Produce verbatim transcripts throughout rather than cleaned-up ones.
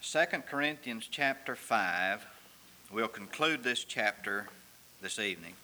Second Corinthians chapter five. We'll conclude this chapter this evening.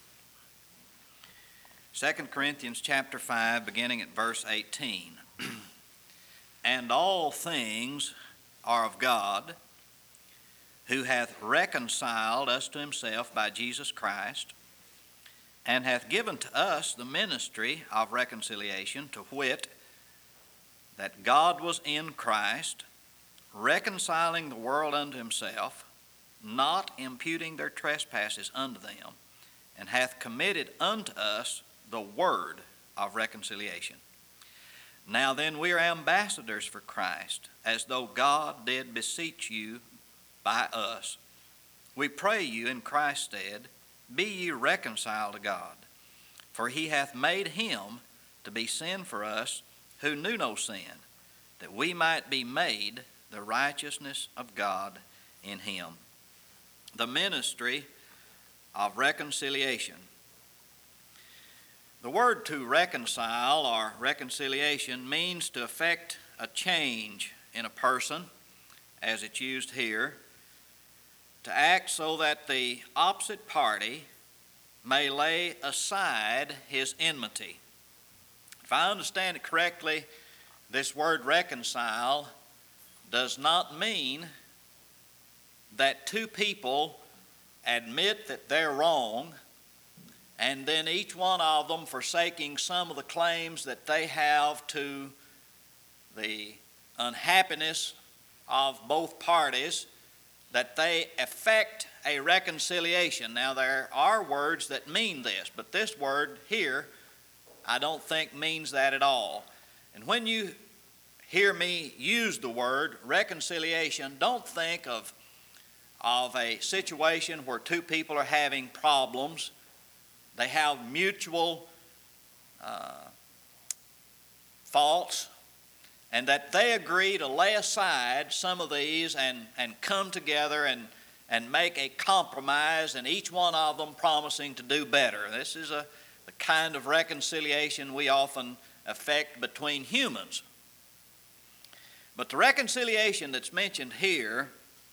Second Corinthians chapter five, beginning at verse eighteen. And all things are of God, who hath reconciled us to himself by Jesus Christ, and hath given to us the ministry of reconciliation, to wit, that God was in Christ, reconciling the world unto himself, not imputing their trespasses unto them, and hath committed unto us the word of reconciliation. Now then, we are ambassadors for Christ, as though God did beseech you by us. We pray you in Christ's stead, be ye reconciled to God. For he hath made him to be sin for us who knew no sin, that we might be made the righteousness of God in him. The ministry of reconciliation. The word to reconcile or reconciliation means to effect a change in a person, as it's used here, to act so that the opposite party may lay aside his enmity. If I understand it correctly, this word reconcile does not mean that two people admit that they're wrong and then each one of them forsaking some of the claims that they have to the unhappiness of both parties, that they effect a reconciliation. Now, there are words that mean this, but this word here I don't think means that at all. And when you hear me use the word reconciliation, don't think of, of a situation where two people are having problems. They have mutual uh, faults, and that they agree to lay aside some of these and, and come together and, and make a compromise, and each one of them promising to do better. This is a, the kind of reconciliation we often effect between humans. But the reconciliation that's mentioned here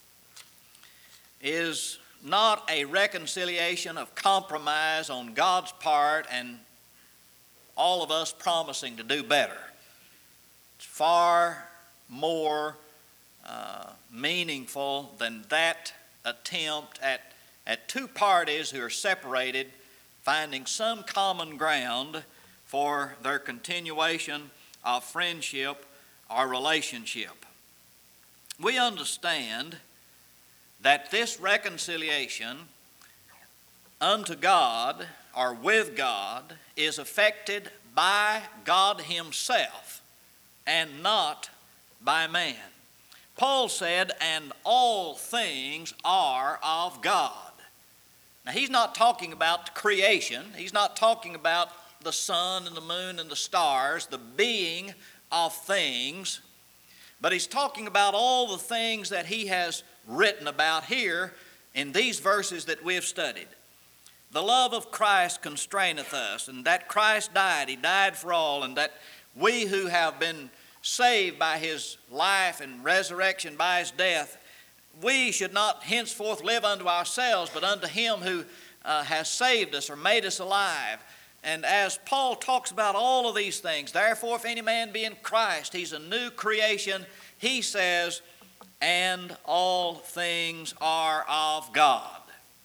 is not a reconciliation of compromise on God's part and all of us promising to do better. It's far more uh, meaningful than that attempt at, at two parties who are separated finding some common ground for their continuation of friendship or relationship. We understand that this reconciliation unto God or with God is effected by God himself and not by man. Paul said, and all things are of God. Now, he's not talking about creation. He's not talking about the sun and the moon and the stars, the being of things, but he's talking about all the things that he has written about here in these verses that we have studied. The love of Christ constraineth us, and that Christ died, he died for all, and that we who have been saved by his life and resurrection by his death, we should not henceforth live unto ourselves, but unto him who uh, has saved us or made us alive. And as Paul talks about all of these things, therefore if any man be in Christ, he's a new creation, he says, and all things are of God.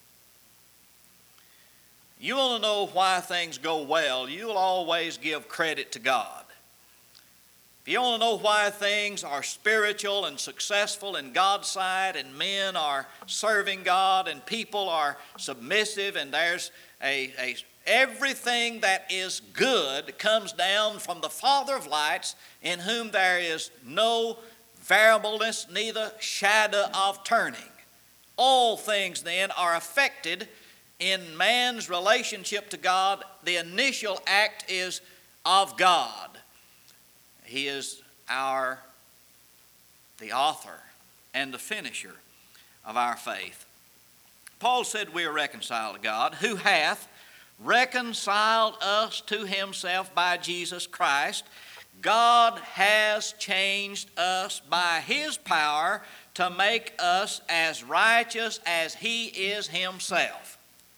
You want to know why things go well, you'll always give credit to God. If you want to know why things are spiritual and successful in God's sight, and men are serving God, and people are submissive, and there's a, a everything that is good comes down from the Father of lights, in whom there is no variableness, neither shadow of turning. All things then are affected in man's relationship to God. The initial act is of God. He is our, the author and the finisher of our faith. Paul said we are reconciled to God, who hath reconciled us to himself by Jesus Christ. God has changed us by his power to make us as righteous as He is Himself.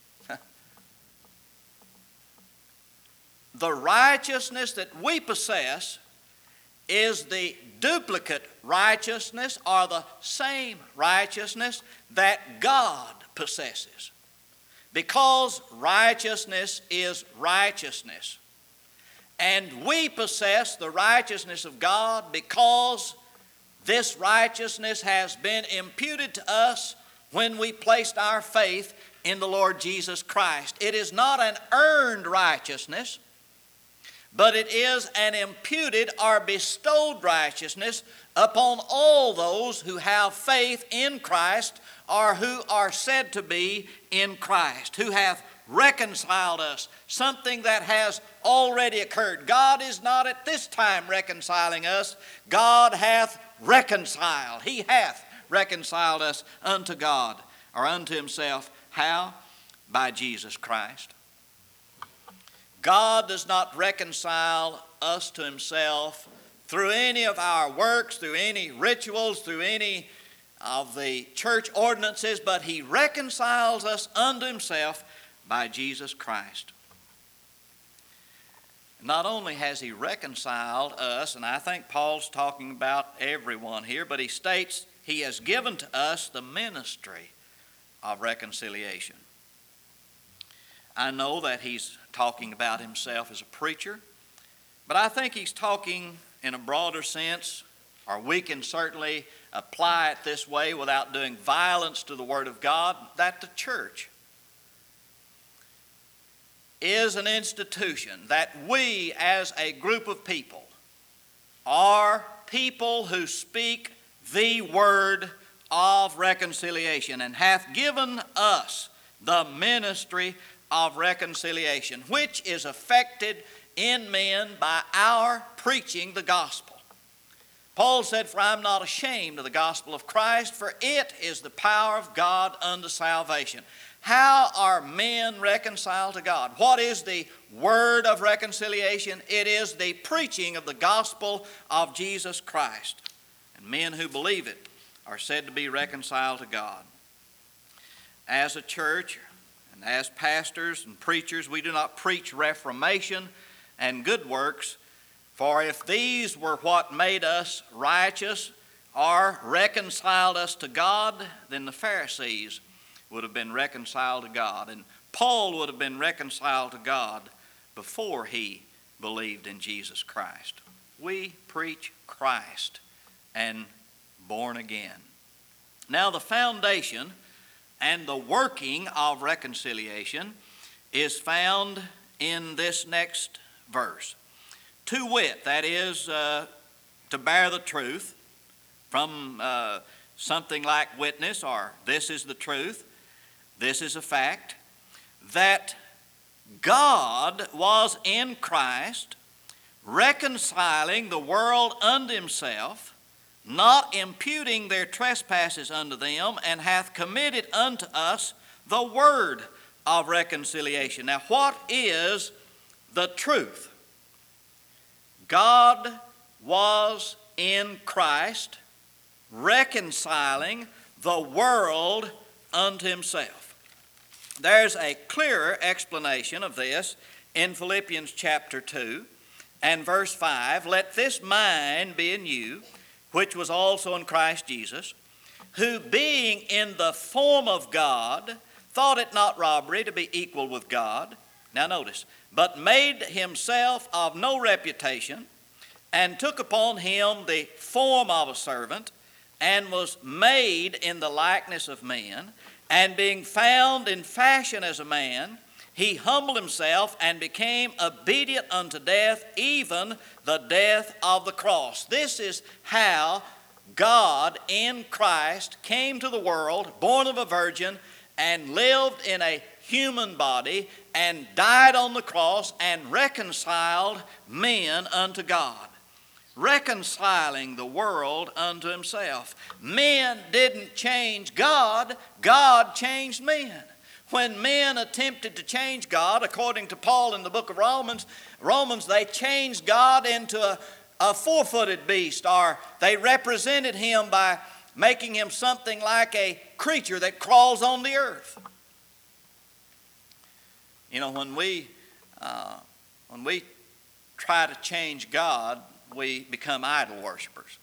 The righteousness that we possess is the duplicate righteousness or the same righteousness that God possesses. Because righteousness is righteousness. And we possess the righteousness of God because this righteousness has been imputed to us when we placed our faith in the Lord Jesus Christ. It is not an earned righteousness, but it is an imputed or bestowed righteousness upon all those who have faith in Christ or who are said to be in Christ, who have reconciled us, something that has already occurred. God is not at this time reconciling us. God hath reconciled. He hath reconciled us unto God or unto Himself. How? By Jesus Christ. God does not reconcile us to Himself through any of our works, through any rituals, through any of the church ordinances, but He reconciles us unto Himself by Jesus Christ. Not only has He reconciled us, and I think Paul's talking about everyone here, but he states He has given to us the ministry of reconciliation. I know that he's talking about himself as a preacher, but I think he's talking in a broader sense, or we can certainly apply it this way without doing violence to the Word of God, that the church is an institution, that we as a group of people are people who speak the word of reconciliation and hath given us the ministry of reconciliation, which is effected in men by our preaching the gospel. Paul said, "For I am not ashamed of the gospel of Christ, for it is the power of God unto salvation." How are men reconciled to God? What is the word of reconciliation? It is the preaching of the gospel of Jesus Christ. And men who believe it are said to be reconciled to God. As a church and as pastors and preachers, we do not preach reformation and good works, for if these were what made us righteous or reconciled us to God, then the Pharisees would have been reconciled to God. And Paul would have been reconciled to God before he believed in Jesus Christ. We preach Christ and born again. Now the foundation and the working of reconciliation is found in this next verse. To wit, that is uh, to bear the truth from uh, something like witness, or this is the truth, this is a fact, that God was in Christ reconciling the world unto Himself, not imputing their trespasses unto them, and hath committed unto us the word of reconciliation. Now, what is the truth? God was in Christ reconciling the world unto Himself. There's a clearer explanation of this in Philippians chapter two and verse five. "Let this mind be in you, which was also in Christ Jesus, who being in the form of God, thought it not robbery to be equal with God." Now notice, "but made Himself of no reputation, and took upon Him the form of a servant, and was made in the likeness of men. And being found in fashion as a man, He humbled Himself and became obedient unto death, even the death of the cross." This is how God in Christ came to the world, born of a virgin, and lived in a human body, and died on the cross, and reconciled men unto God. Reconciling the world unto Himself. Men didn't change God, God changed men. When men attempted to change God, according to Paul in the book of Romans, Romans, they changed God into a, a four-footed beast, or they represented Him by making him something like a creature that crawls on the earth. You know, when we, uh, when we try to change God, we become idol worshipers.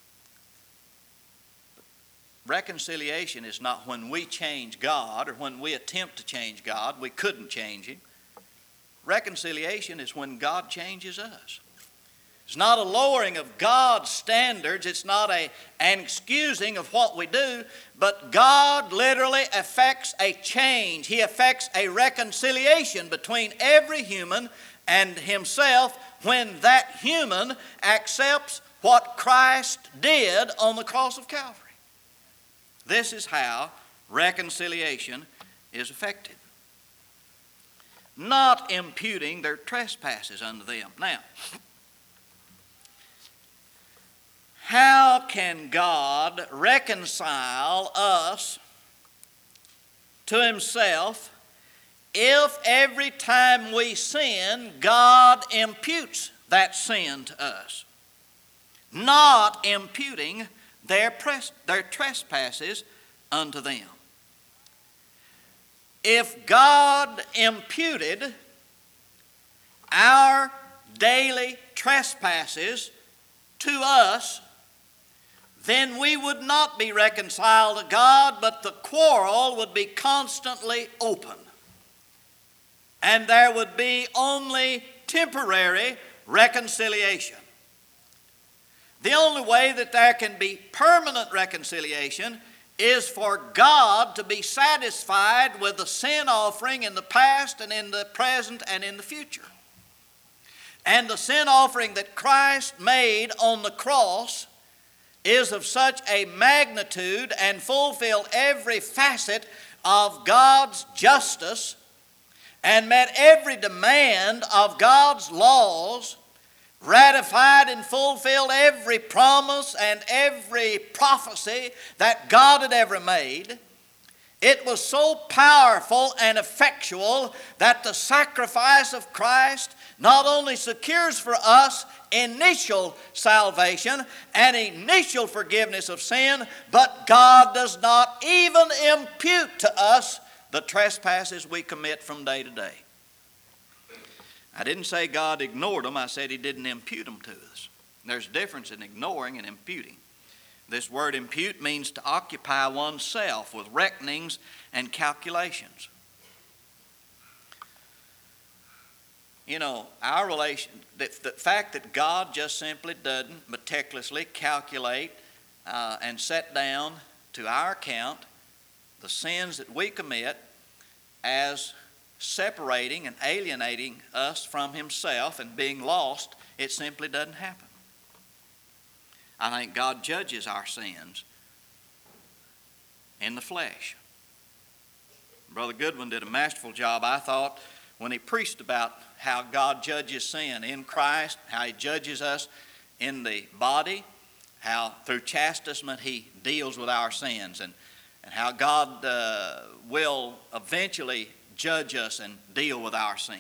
Reconciliation is not when we change God or when we attempt to change God. We couldn't change him. Reconciliation is when God changes us. It's not a lowering of God's standards. It's not a, an excusing of what we do, but God literally effects a change. He effects a reconciliation between every human and himself when that human accepts what Christ did on the cross of Calvary. This is how reconciliation is effected. Not imputing their trespasses unto them. Now, how can God reconcile us to himself if every time we sin, God imputes that sin to us? Not imputing their, pres- their trespasses unto them. If God imputed our daily trespasses to us, then we would not be reconciled to God, but the quarrel would be constantly open. And there would be only temporary reconciliation. The only way that there can be permanent reconciliation is for God to be satisfied with the sin offering in the past and in the present and in the future. And the sin offering that Christ made on the cross is of such a magnitude and fulfilled every facet of God's justice and met every demand of God's laws, ratified and fulfilled every promise and every prophecy that God had ever made. It was so powerful and effectual that the sacrifice of Christ not only secures for us initial salvation and initial forgiveness of sin, but God does not even impute to us the trespasses we commit from day to day. I didn't say God ignored them. I said he didn't impute them to us. There's a difference in ignoring and imputing. This word impute means to occupy oneself with reckonings and calculations. You know, our relation, the, the fact that God just simply doesn't meticulously calculate uh, and set down to our account the sins that we commit as separating and alienating us from himself and being lost, it simply doesn't happen. I think God judges our sins in the flesh. Brother Goodwin did a masterful job, I thought, when he preached about how God judges sin in Christ, how he judges us in the body, how through chastisement he deals with our sins, and, and how God uh, will eventually judge us and deal with our sins.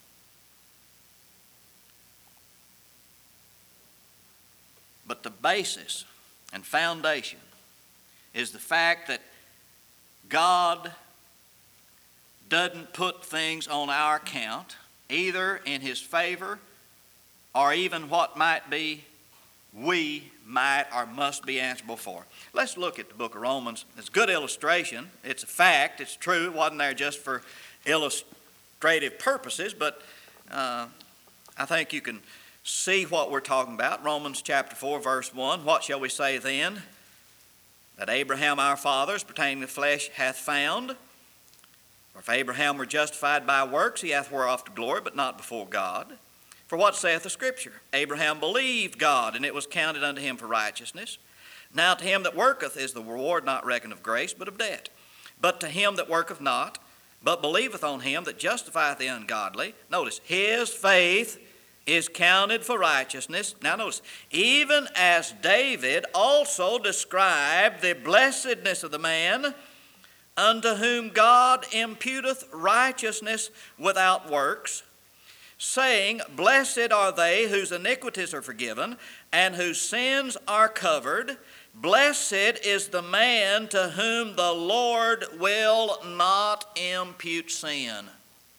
But the basis and foundation is the fact that God doesn't put things on our account, either in his favor or even what might be we might or must be answerable for. Let's look at the book of Romans. It's a good illustration. It's a fact. It's true. It wasn't there just for illustrative purposes, but uh, I think you can see what we're talking about. Romans chapter four, verse one. What shall we say then? That Abraham our fathers, pertaining to the flesh, hath found. For if Abraham were justified by works, he hath whereof to glory, but not before God. For what saith the Scripture? Abraham believed God, and it was counted unto him for righteousness. Now to him that worketh is the reward not reckoned of grace, but of debt. But to him that worketh not, but believeth on him that justifieth the ungodly, notice, his faith is counted for righteousness. Now notice, even as David also described the blessedness of the man unto whom God imputeth righteousness without works, saying, Blessed are they whose iniquities are forgiven, and whose sins are covered. Blessed is the man to whom the Lord will not impute sin.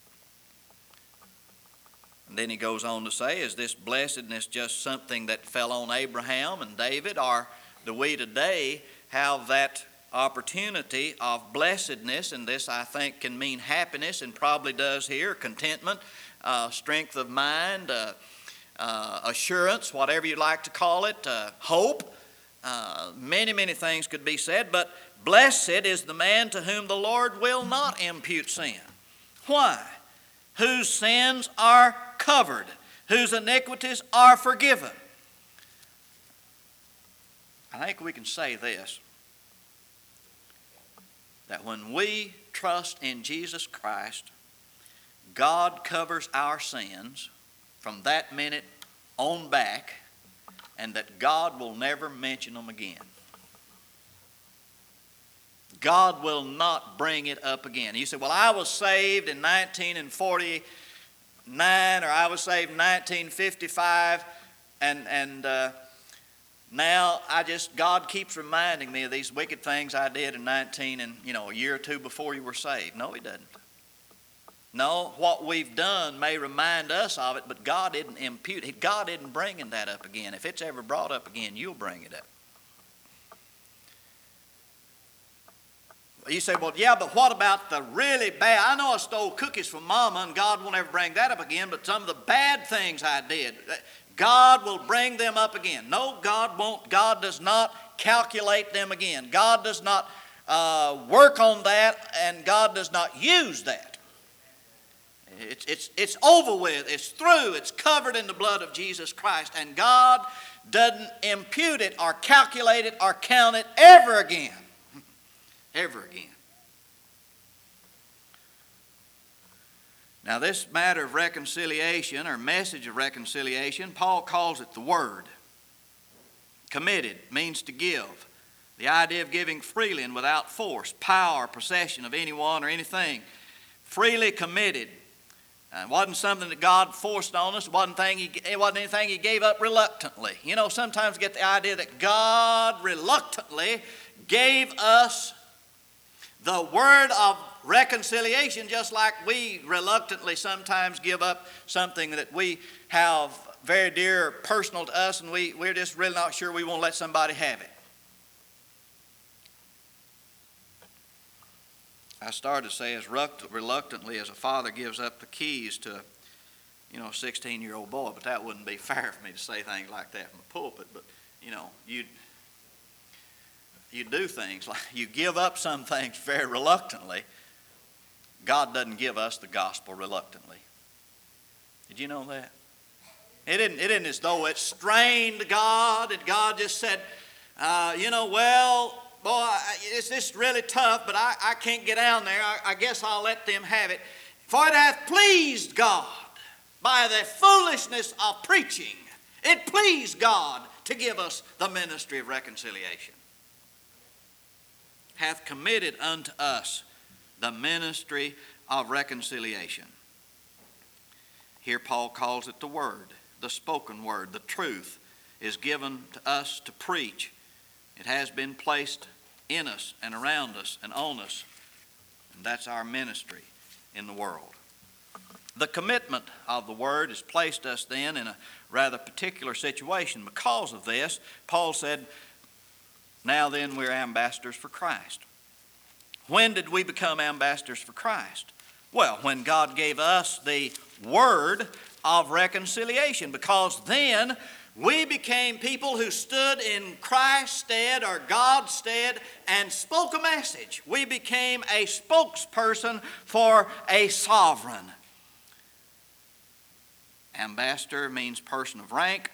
And then he goes on to say, is this blessedness just something that fell on Abraham and David, or do we today have that opportunity of blessedness? And this, I think, can mean happiness, and probably does here, contentment, uh, strength of mind, uh, uh, assurance, whatever you'd like to call it, uh, hope. Uh, many, many things could be said, but blessed is the man to whom the Lord will not impute sin. Why? Whose sins are covered, whose iniquities are forgiven. I think we can say this, that when we trust in Jesus Christ, God covers our sins from that minute on back, and that God will never mention them again. God will not bring it up again. You say, well, I was saved in nineteen forty-nine, or I was saved in nineteen fifty-five, and, and uh, now I just, God keeps reminding me of these wicked things I did in nineteen and, you know, a year or two before you were saved. No, He doesn't. No, what we've done may remind us of it, but God didn't impute it. God isn't bringing that up again. If it's ever brought up again, you'll bring it up. You say, well, yeah, but what about the really bad? I know I stole cookies from Mama, and God won't ever bring that up again, but some of the bad things I did, God will bring them up again. No, God won't. God does not calculate them again. God does not uh, work on that, and God does not use that. It's, it's, it's over with. It's through. It's covered in the blood of Jesus Christ. And God doesn't impute it or calculate it or count it ever again. Ever again. Now, this matter of reconciliation, or message of reconciliation, Paul calls it the Word. Committed means to give. The idea of giving freely and without force, power, possession of anyone or anything. Freely committed. Uh, it wasn't something that God forced on us. It wasn't, thing he, it wasn't anything He gave up reluctantly. You know, sometimes we get the idea that God reluctantly gave us the word of reconciliation, just like we reluctantly sometimes give up something that we have very dear, personal to us, and we, we're just really not sure we won't let somebody have it. I started to say as reluctantly as a father gives up the keys to, you know, a sixteen-year-old boy, but that wouldn't be fair for me to say things like that from the pulpit. But, you know, you you do things like you give up some things very reluctantly. God doesn't give us the gospel reluctantly. Did you know that? It isn't, it isn't as though it strained God and God just said, uh, you know, well, boy, it's just really tough, but I, I can't get down there. I, I guess I'll let them have it. For it hath pleased God by the foolishness of preaching. It pleased God to give us the ministry of reconciliation. Hath committed unto us the ministry of reconciliation. Here Paul calls it the Word, the spoken Word. The truth is given to us to preach. It has been placed in us and around us and on us. And that's our ministry in the world. The commitment of the Word has placed us then in a rather particular situation. Because of this, Paul said, now then we're ambassadors for Christ. When did we become ambassadors for Christ? Well, when God gave us the word of reconciliation, because then we became people who stood in Christ's stead or God's stead and spoke a message. We became a spokesperson for a sovereign. Ambassador means person of rank.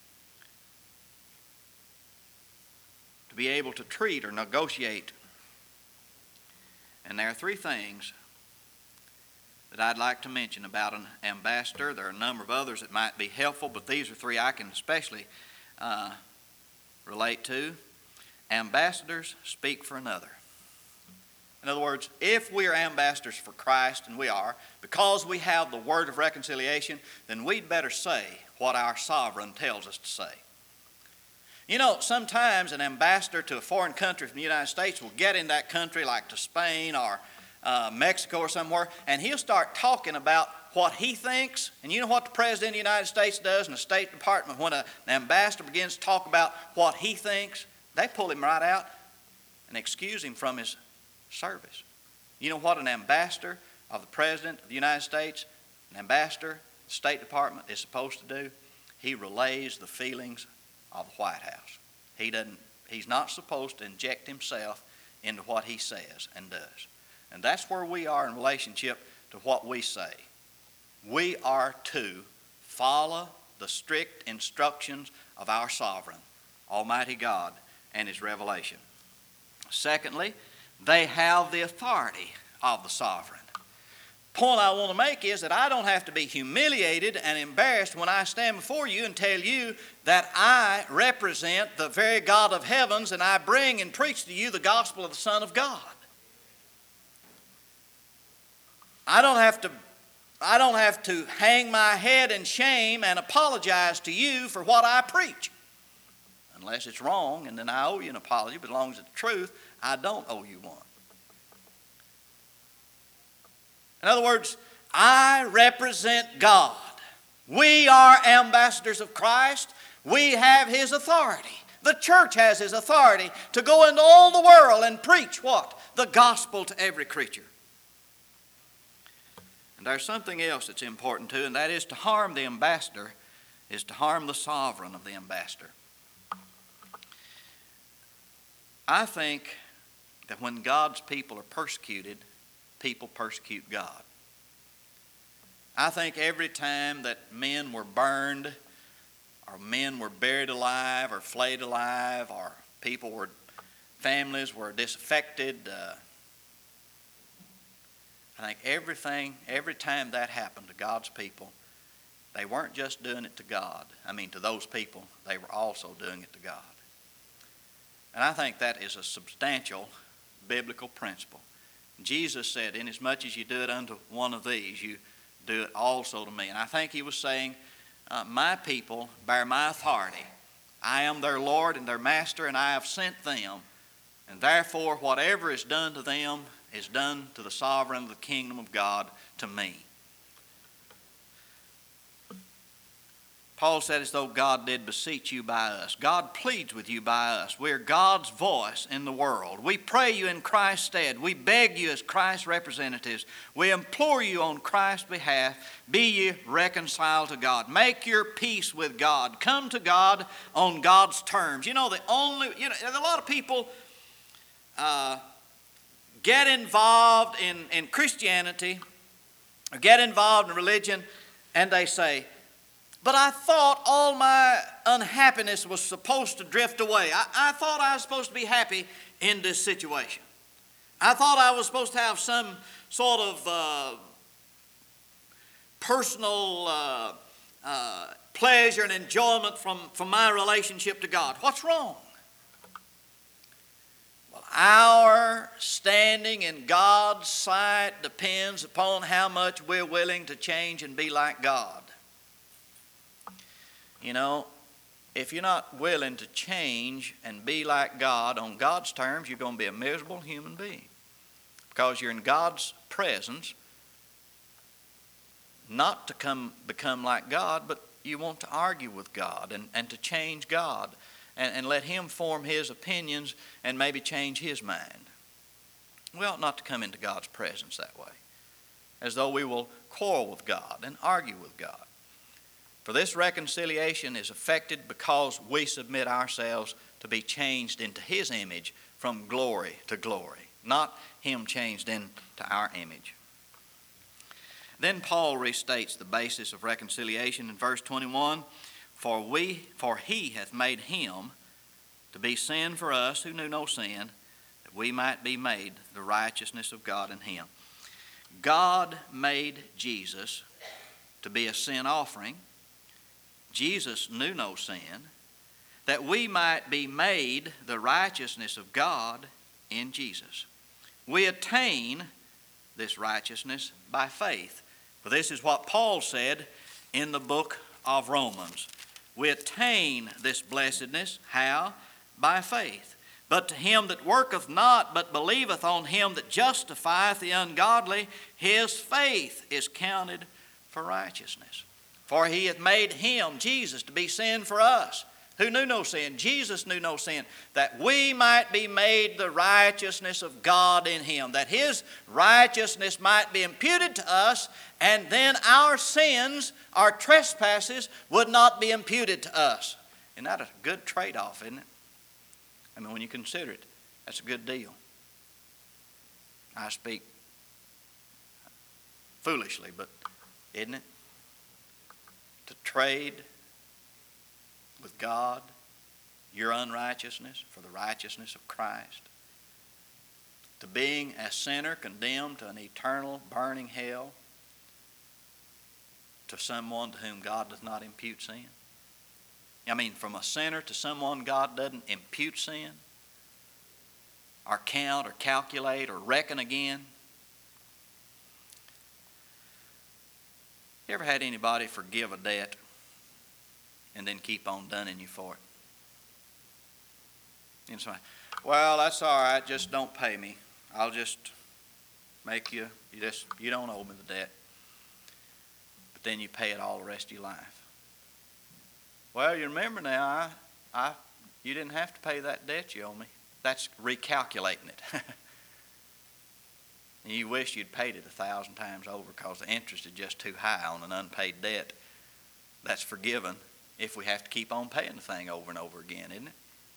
To be able to treat or negotiate. And there are three things that I'd like to mention about an ambassador. There are a number of others that might be helpful, but these are three I can especially uh, relate to. Ambassadors speak for another. In other words, if we are ambassadors for Christ, and we are, because we have the word of reconciliation, then we'd better say what our sovereign tells us to say. You know, sometimes an ambassador to a foreign country from the United States will get in that country, like to Spain or uh, Mexico or somewhere, and he'll start talking about what he thinks. And you know what the President of the United States does in the State Department when a, an ambassador begins to talk about what he thinks? They pull him right out and excuse him from his service. You know what an ambassador of the President of the United States, an ambassador of the State Department is supposed to do? He relays the feelings of the White House. He doesn't, he's not supposed to inject himself into what he says and does. And that's where we are in relationship to what we say. We are to follow the strict instructions of our sovereign, Almighty God, and His revelation. Secondly, they have the authority of the sovereign. Point I want to make is that I don't have to be humiliated and embarrassed when I stand before you and tell you that I represent the very God of heavens and I bring and preach to you the gospel of the Son of God. I don't have to, I don't have to hang my head in shame and apologize to you for what I preach. Unless it's wrong, and then I owe you an apology, but as long as it's the truth, I don't owe you one. In other words, I represent God. We are ambassadors of Christ. We have His authority. The church has His authority to go into all the world and preach what? The gospel to every creature. And there's something else that's important too, and that is to harm the ambassador is to harm the sovereign of the ambassador. I think that when God's people are persecuted, people persecute God. I think every time that men were burned, or men were buried alive, or flayed alive, or people were, families were disaffected, uh, I think everything, every time that happened to God's people, they weren't just doing it to God. I mean, to those people, they were also doing it to God. And I think that is a substantial biblical principle. Jesus said, inasmuch as you do it unto one of these, you do it also to me. And I think He was saying, uh, my people bear my authority. I am their Lord and their Master, and I have sent them. And therefore, whatever is done to them is done to the sovereign of the kingdom of God, to me. Paul said as though God did beseech you by us. God pleads with you by us. We're God's voice in the world. We pray you in Christ's stead. We beg you as Christ's representatives. We implore you on Christ's behalf, be ye reconciled to God. Make your peace with God. Come to God on God's terms. You know, the only, you know, a lot of people uh, get involved in, in Christianity, or get involved in religion, and they say, but I thought all my unhappiness was supposed to drift away. I, I thought I was supposed to be happy in this situation. I thought I was supposed to have some sort of uh, personal uh, uh, pleasure and enjoyment from, from my relationship to God. What's wrong? Well, our standing in God's sight depends upon how much we're willing to change and be like God. You know, if you're not willing to change and be like God on God's terms, you're going to be a miserable human being. Because you're in God's presence, not to come become like God, but you want to argue with God and, and to change God and, and let Him form His opinions and maybe change His mind. We ought not to come into God's presence that way, as though we will quarrel with God and argue with God. For this reconciliation is effected because we submit ourselves to be changed into His image from glory to glory, not Him changed into our image. Then Paul restates the basis of reconciliation in verse twenty-one, For we, for He hath made Him to be sin for us who knew no sin, that we might be made the righteousness of God in Him. God made Jesus to be a sin offering. Jesus knew no sin, that we might be made the righteousness of God in Jesus. We attain this righteousness by faith. For this is what Paul said in the book of Romans. We attain this blessedness. How? By faith. But to him that worketh not, but believeth on him that justifieth the ungodly, his faith is counted for righteousness. For he hath made him, Jesus, to be sin for us, who knew no sin. Jesus knew no sin, that we might be made the righteousness of God in him, that his righteousness might be imputed to us, and then our sins, our trespasses, would not be imputed to us. Isn't that a good trade-off, isn't it? I mean, when you consider it, that's a good deal. I speak foolishly, but isn't it? To trade with God your unrighteousness for the righteousness of Christ. To being a sinner condemned to an eternal burning hell, to someone to whom God does not impute sin. I mean, from a sinner to someone God doesn't impute sin, or count, or calculate, or reckon again. You ever had anybody forgive a debt and then keep on dunning you for it? You know, somebody, well, that's all right, just don't pay me. I'll just make you, you just, you don't owe me the debt. But then you pay it all the rest of your life. Well, you remember now, I, I, you didn't have to pay that debt you owe me. That's recalculating it. And you wish you'd paid it a thousand times over because the interest is just too high on an unpaid debt. That's forgiven if we have to keep on paying the thing over and over again, isn't it?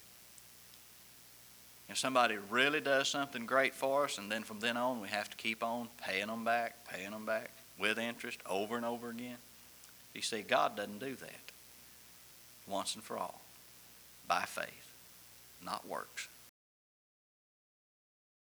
If somebody really does something great for us, and then from then on we have to keep on paying them back, paying them back with interest over and over again. You see, God doesn't do that. Once and for all, by faith, not works.